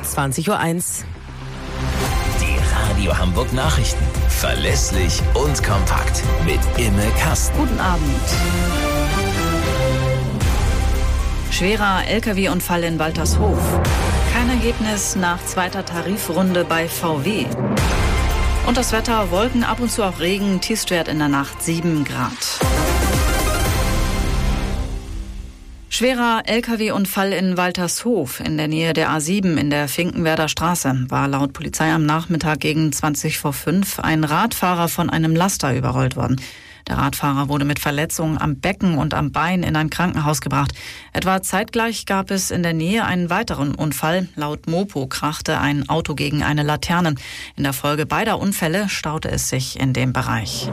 20:01 Uhr. Die Radio Hamburg Nachrichten. Verlässlich und kompakt. Mit Imme Kasten. Guten Abend. Schwerer Lkw-Unfall in Waltershof. Kein Ergebnis nach zweiter Tarifrunde bei VW. Und das Wetter, Wolken, ab und zu auch Regen, Tiefstwert in der Nacht 7 Grad. Schwerer Lkw-Unfall in Waltershof in der Nähe der A7 in der Finkenwerder Straße war laut Polizei am Nachmittag gegen 5:20 ein Radfahrer von einem Laster überrollt worden. Der Radfahrer wurde mit Verletzungen am Becken und am Bein in ein Krankenhaus gebracht. Etwa zeitgleich gab es in der Nähe einen weiteren Unfall. Laut Mopo krachte ein Auto gegen eine Laterne. In der Folge beider Unfälle staute es sich in dem Bereich.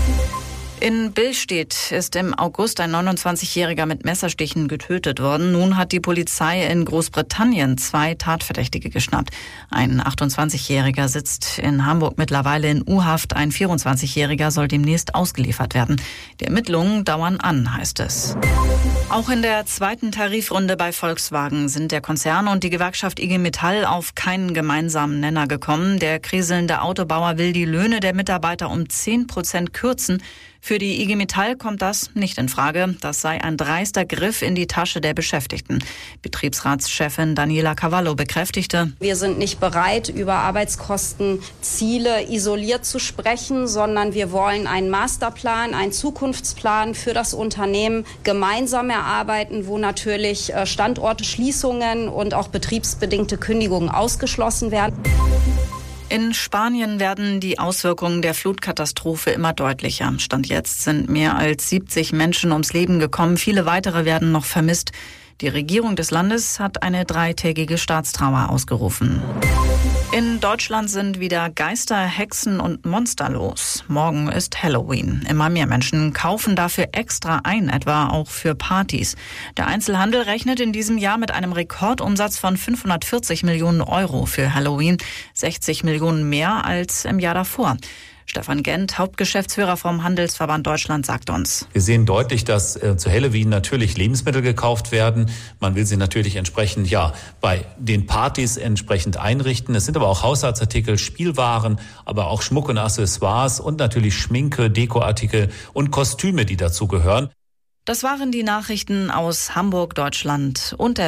In Billstedt ist im August ein 29-Jähriger mit Messerstichen getötet worden. Nun hat die Polizei in Großbritannien 2 Tatverdächtige geschnappt. Ein 28-Jähriger sitzt in Hamburg mittlerweile in U-Haft. Ein 24-Jähriger soll demnächst ausgeliefert werden. Die Ermittlungen dauern an, heißt es. Auch in der zweiten Tarifrunde bei Volkswagen sind der Konzern und die Gewerkschaft IG Metall auf keinen gemeinsamen Nenner gekommen. Der kriselnde Autobauer will die Löhne der Mitarbeiter um 10% kürzen. Für die IG Metall kommt das nicht in Frage. Das sei ein dreister Griff in die Tasche der Beschäftigten. Betriebsratschefin Daniela Cavallo bekräftigte: Wir sind nicht bereit, über Arbeitskostenziele isoliert zu sprechen, sondern wir wollen einen Masterplan, einen Zukunftsplan für das Unternehmen gemeinsam erarbeiten, wo natürlich Standortschließungen und auch betriebsbedingte Kündigungen ausgeschlossen werden. In Spanien werden die Auswirkungen der Flutkatastrophe immer deutlicher. Stand jetzt sind mehr als 70 Menschen ums Leben gekommen. Viele weitere werden noch vermisst. Die Regierung des Landes hat eine 3-tägige Staatstrauer ausgerufen. In Deutschland sind wieder Geister, Hexen und Monster los. Morgen ist Halloween. Immer mehr Menschen kaufen dafür extra ein, etwa auch für Partys. Der Einzelhandel rechnet in diesem Jahr mit einem Rekordumsatz von 540 Millionen Euro für Halloween, 60 Millionen mehr als im Jahr davor. Stefan Gent, Hauptgeschäftsführer vom Handelsverband Deutschland, sagt uns: Wir sehen deutlich, dass zu Halloween natürlich Lebensmittel gekauft werden. Man will sie natürlich entsprechend bei den Partys entsprechend einrichten. Es sind aber auch Haushaltsartikel, Spielwaren, aber auch Schmuck und Accessoires und natürlich Schminke, Dekoartikel und Kostüme, die dazu gehören. Das waren die Nachrichten aus Hamburg, Deutschland und der